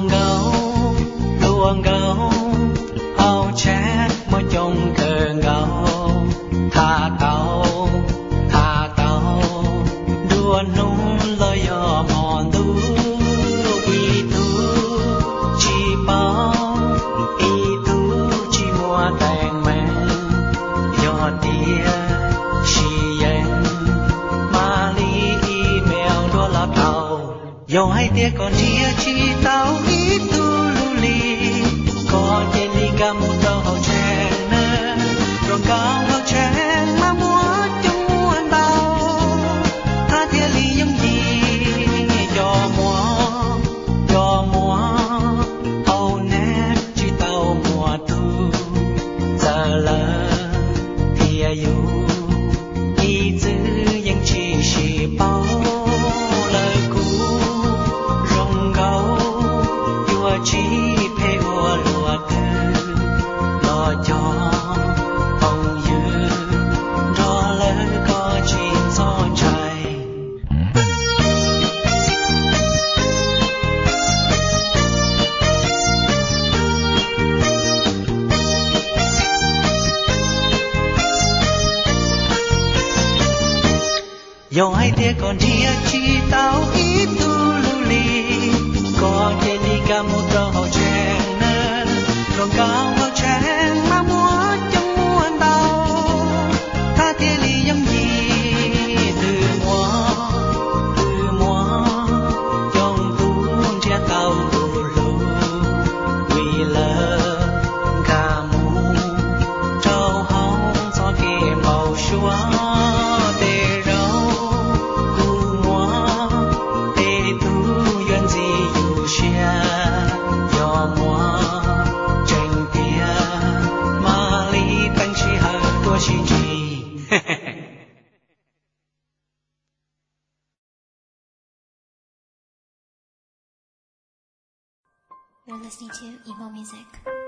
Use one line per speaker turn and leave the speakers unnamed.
luồng gấu ao chát mới trông cờ gấu thả tàu đua nung lời gió mòn du y tu chi bao y tu chi mua tàng mẹ gió tia chi yen ma li email đua la tàu dầu hai tia còn tia chi tàu ít tu lu li có trên ly ca một tàu hậu chèn nè rồi cao hậu chèn mà múa trong muôn bao tha tia ly giống gì cho múa âu nét chi tàu mùa thu giờ lỡ tia yêu y dư những chi chỉ bao lời cũ rong gấu vua chi phê vua lùa thư lo cho ông dư đó lỡ có chuyện gió trời dầu hai tia còn tia chi tao ít tu lu li có trên ly ca một tàu hậu chèn nè còn cao hậu chèn mà múa trong muôn bao tha tia ly giống gì từ mùa trong tuôn chia tàu lù vì lỡ ca mù trâu hông gió kia màu xóa
You're listening to emo music.